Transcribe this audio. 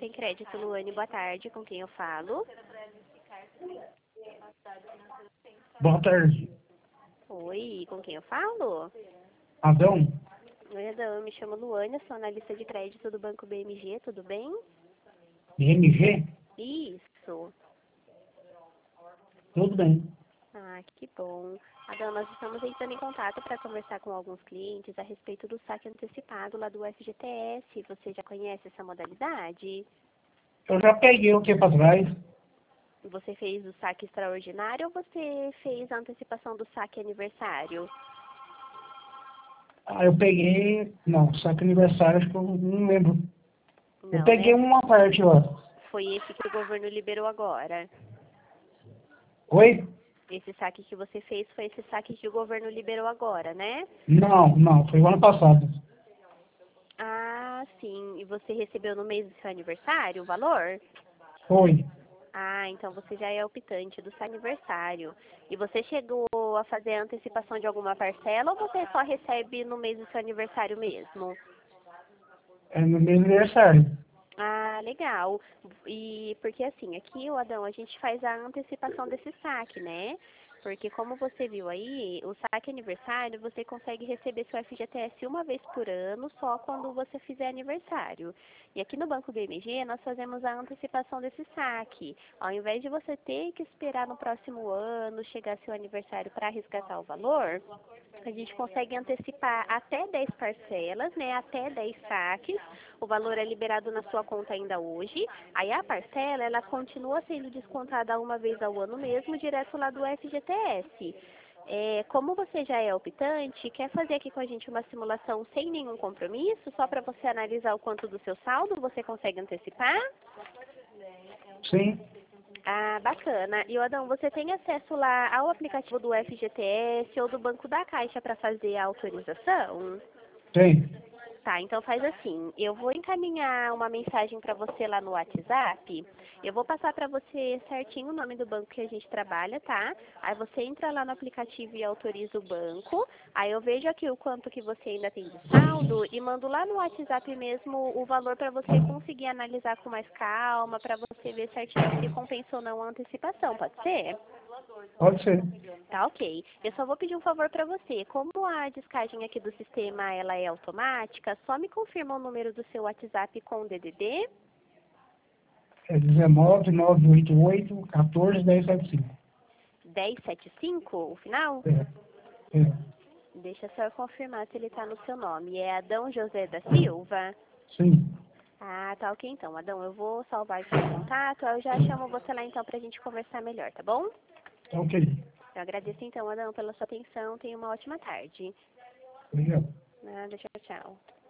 Tem Crédito, Luane, boa tarde, com quem eu falo? Boa tarde. Oi, com quem eu falo? Adão? Oi, Adão, eu me chamo Luane, sou analista de crédito do Banco BMG, tudo bem? BMG? Isso. Tudo bem. Ah, que bom. Adão, nós estamos entrando em contato para conversar com alguns clientes a respeito do saque antecipado lá do FGTS. Você já conhece essa modalidade? Eu já peguei o tempo atrás. Você fez o saque extraordinário ou você fez a antecipação do saque aniversário? Ah, eu peguei... Não, saque aniversário, acho que eu não lembro. Eu Não, peguei né? uma parte lá. Foi esse que o governo liberou agora. Oi? Esse saque que você fez foi esse saque que o governo liberou agora, né? Não, foi o ano passado. Ah, sim. E você recebeu no mês do seu aniversário o valor? Foi. Ah, então você já é optante do seu aniversário. E você chegou a fazer a antecipação de alguma parcela ou você só recebe no mês do seu aniversário mesmo? É no meu aniversário. Ah, legal. E porque assim, aqui, o Adão, a gente faz a antecipação desse saque, né? Porque como você viu aí, o saque aniversário, você consegue receber seu FGTS uma vez por ano, só quando você fizer aniversário. E aqui no Banco BMG, nós fazemos a antecipação desse saque. Ao invés de você ter que esperar no próximo ano chegar seu aniversário para resgatar o valor, a gente consegue antecipar até 10 parcelas, né? Até 10 saques. O valor é liberado na sua conta ainda hoje. Aí a parcela, ela continua sendo descontada uma vez ao ano mesmo, direto lá do FGTS. Como você já é optante, quer fazer aqui com a gente uma simulação sem nenhum compromisso, só para você analisar o quanto do seu saldo você consegue antecipar? Sim, Ah, bacana. E, Adão, você tem acesso lá ao aplicativo do FGTS ou do Banco da Caixa para fazer a autorização? tem. Tá, então faz assim, eu vou encaminhar uma mensagem para você lá no WhatsApp, eu vou passar para você certinho o nome do banco que a gente trabalha, tá? Aí você entra lá no aplicativo e autoriza o banco, aí eu vejo aqui o quanto que você ainda tem de saldo e mando lá no WhatsApp mesmo o valor para você conseguir analisar com mais calma, para você ver certinho se compensa ou não a antecipação, pode ser? Pode ser. Tá, ok. Eu só vou pedir um favor para você. Como a descagem aqui do sistema ela é automática, só me confirma o número do seu WhatsApp com o DDD É 19 988 14 1075. 1075, o final? É. Deixa só eu confirmar se ele está no seu nome. É Adão José da Silva? Sim. Ah, tá ok então. Adão, eu vou salvar aqui o contato, eu já chamo você lá então pra gente conversar melhor, tá bom? Tá ok. Eu agradeço então, Adão, pela sua atenção. Tenha uma ótima tarde. Obrigado. Nada, tchau, tchau.